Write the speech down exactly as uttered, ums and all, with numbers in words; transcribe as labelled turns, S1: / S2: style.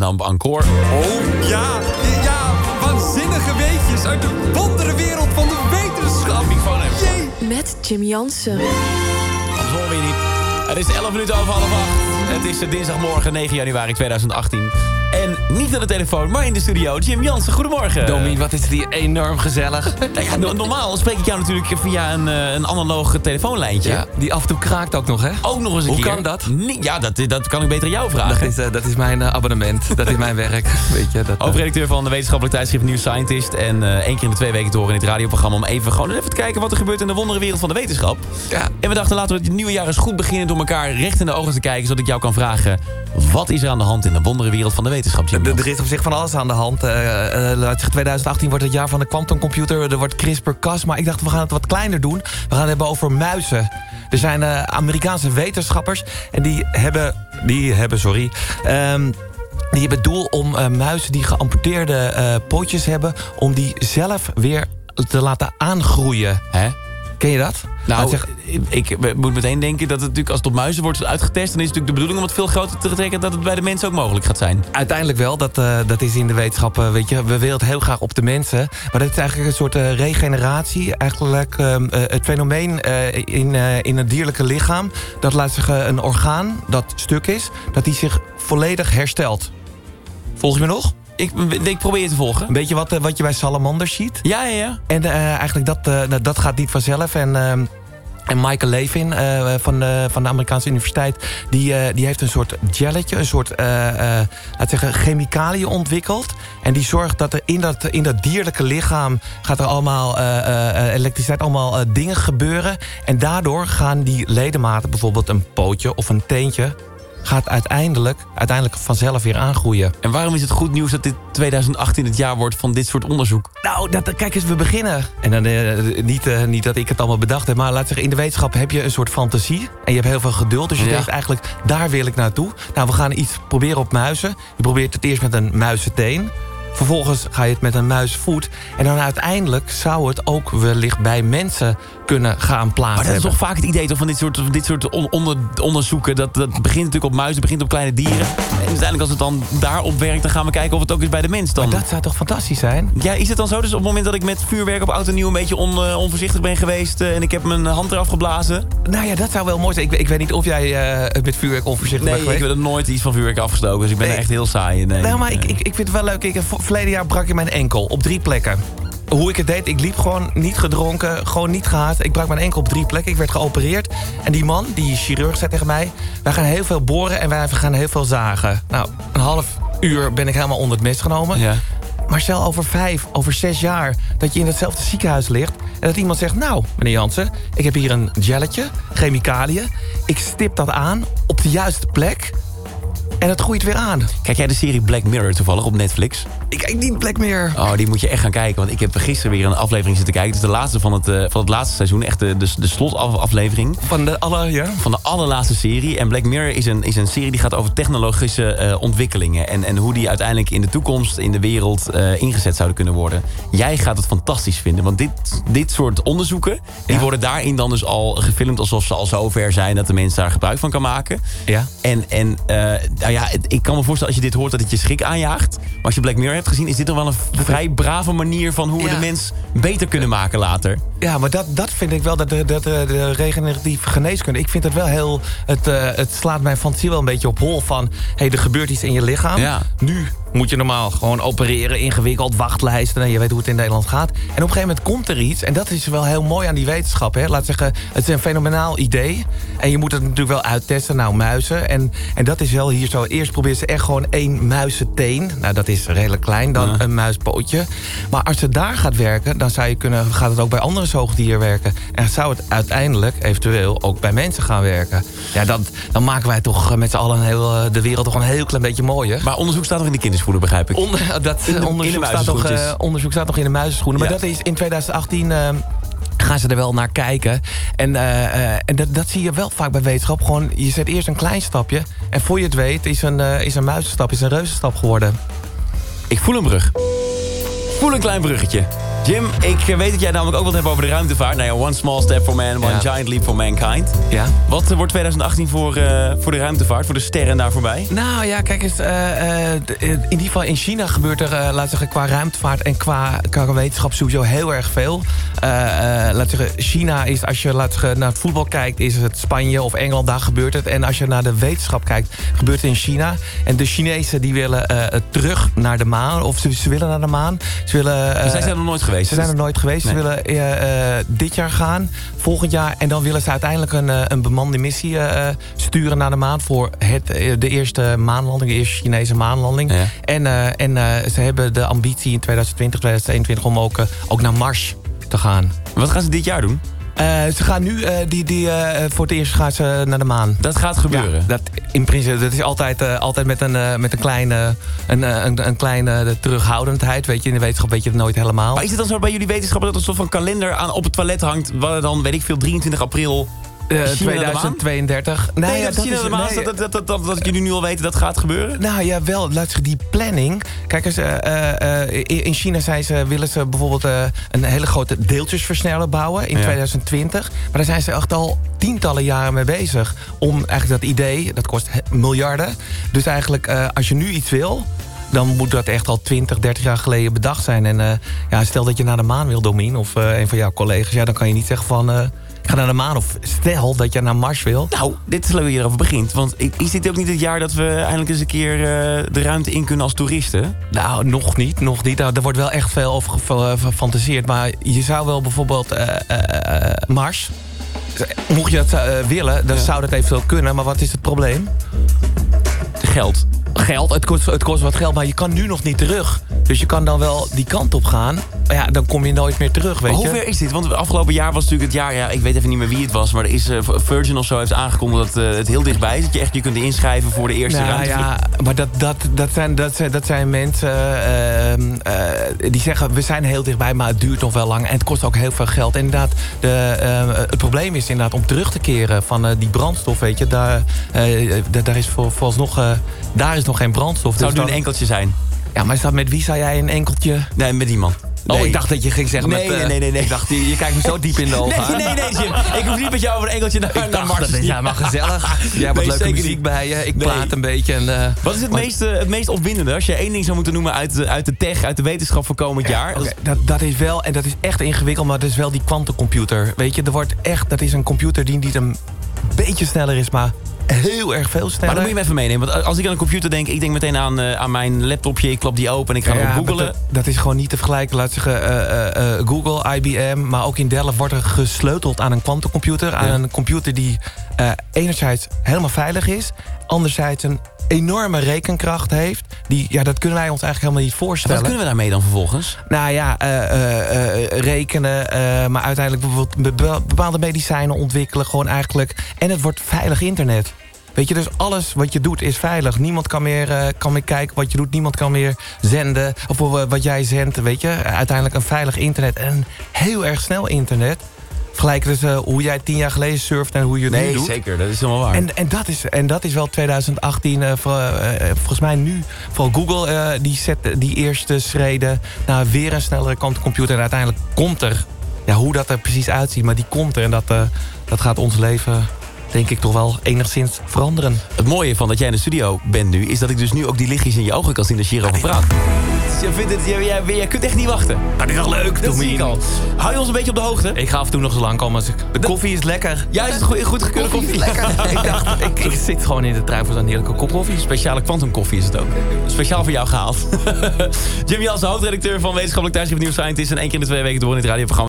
S1: Numb Encore.
S2: Oh, ja, ja, waanzinnige weetjes uit de wonderenwereld van de wetenschap. Jee.
S3: Met Jim Jansen.
S1: Anders horen we je niet. Het is elf minuten over half acht. Het is dinsdagmorgen negen januari tweeduizend achttien. En niet aan de telefoon, maar in de studio. Jim Jansen, goedemorgen.
S4: Domien, wat is het hier enorm gezellig.
S1: Nou ja, no- normaal spreek ik jou natuurlijk via een, uh, een analoog telefoonlijntje.
S4: Ja, die af en toe kraakt ook nog, hè?
S1: Ook nog eens een
S4: Hoe
S1: keer.
S4: kan dat?
S1: Nee, ja, dat, dat kan ik beter aan jou vragen.
S4: Dat is, uh, dat is mijn uh, abonnement. Dat is mijn werk. Weet je, dat, uh...
S1: Hoofdredacteur van de wetenschappelijk tijdschrift New Scientist. En uh, één keer in de twee weken te horen in het radioprogramma... om even gewoon even te kijken wat er gebeurt in de wonderenwereld van de wetenschap.
S4: Ja.
S1: En we dachten, laten we het nieuwe jaar eens goed beginnen... door elkaar recht in de ogen te kijken... zodat ik jou kan vragen... wat is er aan de hand in de wonderenwereld van de wetenschap, Jim?
S4: Er is op zich van alles aan de hand. Uh, uh, tweeduizend achttien wordt het jaar van de quantumcomputer. Er wordt CRISPR-Cas. Maar ik dacht, we gaan het wat kleiner doen. We gaan het hebben over muizen. Er zijn uh, Amerikaanse wetenschappers. En die hebben... Die hebben, sorry... Um, die hebben het doel om uh, muizen die geamputeerde uh, pootjes hebben... om die zelf weer te laten aangroeien.
S1: Hè?
S4: Ken je dat?
S1: Nou,
S4: zeg...
S1: ik, ik moet meteen denken dat het natuurlijk als het op muizen wordt uitgetest... dan is het natuurlijk de bedoeling om het veel groter te trekken... dat het bij de mensen ook mogelijk gaat zijn.
S4: Uiteindelijk wel, dat, uh, dat is in de wetenschap, uh, weet je... we willen het heel graag op de mensen. Maar dat is eigenlijk een soort uh, regeneratie. Eigenlijk uh, uh, het fenomeen uh, in, uh, in het dierlijke lichaam... dat laat zich uh, een orgaan dat stuk is... dat die zich volledig herstelt. Volg je me nog?
S1: Ik, ik probeer je te volgen.
S4: Een beetje wat, uh, wat je bij salamanders ziet.
S1: Ja, ja, ja.
S4: En uh, eigenlijk dat, uh, dat gaat niet vanzelf. En... Uh, En Michael Levin uh, van, uh, van de Amerikaanse universiteit... die, uh, die heeft een soort gelletje, een soort uh, uh, laat zeggen, chemicaliën ontwikkeld. En die zorgt dat er in dat, in dat dierlijke lichaam... gaat er allemaal uh, uh, elektriciteit, allemaal uh, dingen gebeuren. En daardoor gaan die ledematen, bijvoorbeeld een pootje of een teentje... gaat uiteindelijk, uiteindelijk vanzelf weer aangroeien.
S1: En waarom is het goed nieuws dat dit tweeduizend achttien het jaar wordt van dit soort onderzoek?
S4: Nou, dat, kijk eens, we beginnen. En dan uh, niet, uh, niet dat ik het allemaal bedacht heb... maar laat zeggen, in de wetenschap heb je een soort fantasie... en je hebt heel veel geduld, dus je ja. denkt eigenlijk... daar wil ik naartoe. Nou, we gaan iets proberen op muizen. Je probeert het eerst met een muizenteen... Vervolgens ga je het met een muisvoet. En dan uiteindelijk zou het ook wellicht bij mensen kunnen gaan plaatsen.
S1: Maar dat is toch vaak het idee toch van dit soort, dit soort on, onder, onderzoeken. Dat, dat begint natuurlijk op muizen, begint op kleine dieren. En uiteindelijk als het dan daarop werkt, dan gaan we kijken of het ook is bij de mens dan.
S4: Maar dat zou toch fantastisch zijn?
S1: Ja, is het dan zo? Dus op het moment dat ik met vuurwerk op oud en nieuw een beetje on, uh, onvoorzichtig ben geweest... Uh, en ik heb mijn hand eraf geblazen?
S4: Nou ja, dat zou wel mooi zijn. Ik, ik weet niet of jij uh, met vuurwerk onvoorzichtig
S1: nee,
S4: bent geweest.
S1: Nee, ik heb er nooit iets van vuurwerk afgestoken. Dus ik ben nee. echt heel saai. Nee,
S4: nou, maar ik, ik, ik vind het wel leuk. Ik, verleden jaar brak ik mijn enkel op drie plekken. Hoe ik het deed, ik liep gewoon niet gedronken, gewoon niet gehaast. Ik brak mijn enkel op drie plekken, ik werd geopereerd. En die man, die chirurg, zei tegen mij... wij gaan heel veel boren en wij gaan heel veel zagen. Nou, een half uur ben ik helemaal onder het mes genomen.
S1: Ja.
S4: Maar stel over vijf, over zes jaar... dat je in hetzelfde ziekenhuis ligt... en dat iemand zegt, nou, meneer Jansen... ik heb hier een gelletje, chemicaliën... ik stip dat aan op de juiste plek... en het groeit weer aan.
S1: Kijk jij de serie Black Mirror toevallig op Netflix?
S4: Ik kijk niet Black Mirror.
S1: Oh, die moet je echt gaan kijken. Want ik heb gisteren weer een aflevering zitten kijken. Het is de laatste van het, uh, van het laatste seizoen. Echt de, de, de slotaflevering.
S4: Van de, alle, ja?
S1: Van de allerlaatste serie. En Black Mirror is een, is een serie die gaat over technologische uh, ontwikkelingen. En, en hoe die uiteindelijk in de toekomst in de wereld uh, ingezet zouden kunnen worden. Jij gaat het fantastisch vinden. Want dit, dit soort onderzoeken, die ja. worden daarin dan dus al gefilmd... alsof ze al zo ver zijn dat de mens daar gebruik van kan maken.
S4: Ja. En,
S1: en uh, nou ja, het, ik kan me voorstellen als je dit hoort dat het je schrik aanjaagt. Maar als je Black Mirror hebt gezien, is dit toch wel een vrij brave manier van hoe we ja. de mens beter kunnen maken later.
S4: Ja, maar dat, dat vind ik wel, dat de, de, de regeneratieve geneeskunde... ik vind het wel heel... Het, uh, het slaat mijn fantasie wel een beetje op hol van... hé, hey, er gebeurt iets in je lichaam.
S1: Ja. Nu
S4: moet je normaal gewoon opereren, ingewikkeld, wachtlijsten... en je weet hoe het in Nederland gaat. En op een gegeven moment komt er iets... en dat is wel heel mooi aan die wetenschap. Hè? Laat zeggen, het is een fenomenaal idee... en je moet het natuurlijk wel uittesten, nou, muizen. En, en dat is wel hier zo. Eerst proberen ze echt gewoon één muizenteen. Nou, dat is redelijk klein, dan ja. een muispootje. Maar als het daar gaat werken, dan zou je kunnen, gaat het ook bij andere zoogdieren werken. En zou het uiteindelijk eventueel ook bij mensen gaan werken. Ja, dan, dan maken wij toch met z'n allen een heel, de wereld toch een heel klein beetje mooier.
S1: Maar onderzoek staat nog in de kinderschoenen, begrijp ik.
S4: Onder, dat
S1: in de,
S4: onderzoek,
S1: in
S4: staat nog, uh, onderzoek staat nog in de muizenschoenen. Maar ja. dat is in tweeduizend achttien... Uh, gaan ze er wel naar kijken. En, uh, uh, en dat, dat zie je wel vaak bij wetenschap. Gewoon, je zet eerst een klein stapje. En voor je het weet is een, uh, is een muizenstap, is een reuzenstap geworden.
S1: Ik voel een brug. Voel een klein bruggetje. Jim, ik weet dat jij namelijk ook wat hebt over de ruimtevaart. Nou ja, one small step for man, one
S4: Ja.
S1: giant leap for mankind.
S4: Ja.
S1: Wat uh, wordt twintig achttien voor, uh, voor de ruimtevaart, voor de sterren daar voorbij?
S4: Nou ja, kijk eens. Uh, uh, in ieder geval in China gebeurt er, uh, laten zeggen, qua ruimtevaart en qua, qua wetenschap sowieso heel erg veel. Uh, uh, laten zeggen, China is, als je laten zeggen, naar het voetbal kijkt, is het Spanje of Engeland, daar gebeurt het. En als je naar de wetenschap kijkt, gebeurt het in China. En de Chinezen die willen uh, terug naar de maan, of ze, ze willen naar de maan. Ze willen. Uh,
S1: Zij zijn er nog nooit geweest.
S4: Ze zijn er nooit geweest.
S1: Nee.
S4: Ze willen uh, uh, dit jaar gaan, volgend jaar. En dan willen ze uiteindelijk een, uh, een bemande missie uh, sturen naar de maan voor het, uh, de eerste maanlanding, de eerste Chinese maanlanding.
S1: Ja.
S4: En, uh, en uh, ze hebben de ambitie in twintig twintig, twintig eenentwintig om ook, uh, ook naar Mars te gaan.
S1: Wat gaan ze dit jaar doen?
S4: Uh, ze gaan nu, uh, die, die, uh, voor het eerst gaan ze naar de maan.
S1: Dat gaat gebeuren.
S4: Ja, dat, in principe, dat is altijd, uh, altijd met een, uh, met een kleine, een, uh, een, een kleine terughoudendheid. Weet je, in de wetenschap weet je het nooit helemaal.
S1: Maar is het dan zo bij jullie wetenschappers dat er een soort van kalender aan op het toilet hangt, waar dan, weet ik veel, drieëntwintig april...
S4: Uh,
S1: China
S4: twintig tweeëndertig.
S1: Nee,
S4: Nou ja,
S1: dat, China
S4: is-
S1: de Maan,
S4: nee,
S1: dat, dat, dat, dat, dat jullie nu al weten dat gaat gebeuren?
S4: Nou ja, wel. Laat zeggen, die planning. Kijk eens, uh, uh, uh, in China zijn ze, willen ze bijvoorbeeld uh, een hele grote deeltjesversneller bouwen in
S1: Ja.
S4: twintig twintig. Maar daar zijn ze echt al tientallen jaren mee bezig. Om eigenlijk dat idee, dat kost he- miljarden. Dus eigenlijk, uh, als je nu iets wil, dan moet dat echt al twintig, dertig jaar geleden bedacht zijn. En uh, ja, stel dat je naar de maan wil, Domien, of uh, een van jouw collega's, ja, dan kan je niet zeggen van, uh, ik ga naar de maan. Of stel dat je naar Mars wil.
S1: Nou, dit is leuk dat je erover begint. Want is dit ook niet het jaar dat we eindelijk eens een keer uh, de ruimte in kunnen als toeristen?
S4: Nou, nog niet, nog niet. Nou, er wordt wel echt veel over gefa- gefantaseerd. Maar je zou wel bijvoorbeeld uh, uh, Mars, mocht je dat uh, willen, dan
S1: Ja.
S4: zou dat eventueel kunnen. Maar wat is het probleem?
S1: Geld.
S4: Geld, het kost, het kost wat geld, maar je kan nu nog niet terug. Dus je kan dan wel die kant op gaan. Maar ja, dan kom je nooit meer terug, weet
S1: Maar
S4: je.
S1: hoe ver is dit? Want het afgelopen jaar was natuurlijk het jaar, ja, ik weet even niet meer wie het was, maar er is uh, Virgin of zo heeft aangekondigd dat uh, het heel dichtbij is. Dat je echt je kunt inschrijven voor de eerste
S4: Nou
S1: ruimte.
S4: ja, maar dat, dat, dat, zijn, dat, zijn, dat zijn mensen uh, uh, die zeggen, we zijn heel dichtbij, maar het duurt nog wel lang. En het kost ook heel veel geld. En inderdaad, de, uh, het probleem is inderdaad om terug te keren van uh, die brandstof, weet je. Daar, uh, daar, daar is voor, vooralsnog, uh, daar is nog geen brandstof.
S1: Het zou
S4: Dus
S1: nu een
S4: dan-
S1: enkeltje zijn.
S4: Ja, maar is dat met wie zou jij een enkeltje?
S1: Nee, met die man.
S4: Oh,
S1: Nee.
S4: ik dacht dat je ging zeggen
S1: Nee,
S4: met... uh,
S1: nee, nee, nee, nee.
S4: Ik dacht, je, je kijkt me zo diep in de ogen aan.
S1: Nee, nee, nee, Jim. Ik hoef niet met jou over een enkeltje naar,
S4: Ik
S1: naar
S4: dacht,
S1: Mars
S4: dat
S1: te
S4: is ja, maar gezellig. Jij hebt wat
S1: Nee,
S4: leuke
S1: zeker
S4: muziek
S1: niet.
S4: bij je. Ik
S1: Nee.
S4: praat een beetje. En, uh,
S1: Wat is het
S4: maar-
S1: meest, uh, het meest opwindende? Als je één ding zou moeten noemen uit, de- uit de tech, uit de wetenschap voor komend jaar.
S4: Oké,
S1: Dat is-
S4: dat, dat is wel, en dat is echt ingewikkeld, maar dat is wel die quantumcomputer. Weet je, er wordt echt, dat is een computer die niet een beetje sneller is, maar heel erg veel
S1: Maar
S4: sneller.
S1: dan moet je me even meenemen. Want als ik aan een computer denk, ik denk meteen aan, uh, aan mijn laptopje. Ik klap die open en ik ga
S4: Ja,
S1: erop
S4: maar
S1: googlen.
S4: Dat, dat is gewoon niet te vergelijken. Laat zeggen, uh, uh, uh, Google, I B M, maar ook in Delft wordt er gesleuteld aan een quantumcomputer. Aan
S1: Ja.
S4: een computer die uh, enerzijds helemaal veilig is, anderzijds een enorme rekenkracht heeft. Die, ja, dat kunnen wij ons eigenlijk helemaal niet voorstellen.
S1: Wat kunnen we daarmee dan vervolgens?
S4: Nou ja, uh, uh, uh, rekenen, uh, maar uiteindelijk bijvoorbeeld be- bepaalde medicijnen ontwikkelen. Gewoon eigenlijk. En het wordt veilig internet. Weet je, dus alles wat je doet is veilig. Niemand kan meer, uh, kan meer kijken wat je doet. Niemand kan meer zenden. Of uh, wat jij zendt, weet je. Uiteindelijk een veilig internet. En een heel erg snel internet. Vergelijken dus uh, hoe jij tien jaar geleden surft en hoe je het nu
S1: Nee,
S4: doet.
S1: zeker. Dat is helemaal waar.
S4: En, en, dat is, en dat is wel twintig achttien, uh, voor, uh, volgens mij nu. Vooral Google, uh, die zet die eerste schreden naar weer een snellere quantumcomputer. En uiteindelijk komt er, ja, hoe dat er precies uitziet, maar die komt er. En dat, uh, dat gaat ons leven, denk ik, toch wel enigszins veranderen.
S1: Het mooie van dat jij in de studio bent nu, is dat ik dus nu ook die lichtjes in je ogen kan zien als je hierover praat. Dus jij, vindt het, jij, jij, jij kunt echt niet wachten.
S4: Dat is wel leuk,
S1: Dat zie ik al. Hou je ons een beetje op de hoogte?
S4: Ik ga af en toe nog zo lang komen als ik... De koffie is lekker.
S1: Ja, is het goed, goed gekeurde koffie?
S4: Lekker. ik dacht, ik, ik zit gewoon in de trein voor zo'n heerlijke kop koffie.
S1: Speciale quantumkoffie is het ook. Speciaal voor jou gehaald. Jim Jansen, hoofdredacteur van Wetenschappelijk Tijdschrift New Scientist. En één keer in de twee weken door in het radioprogramma.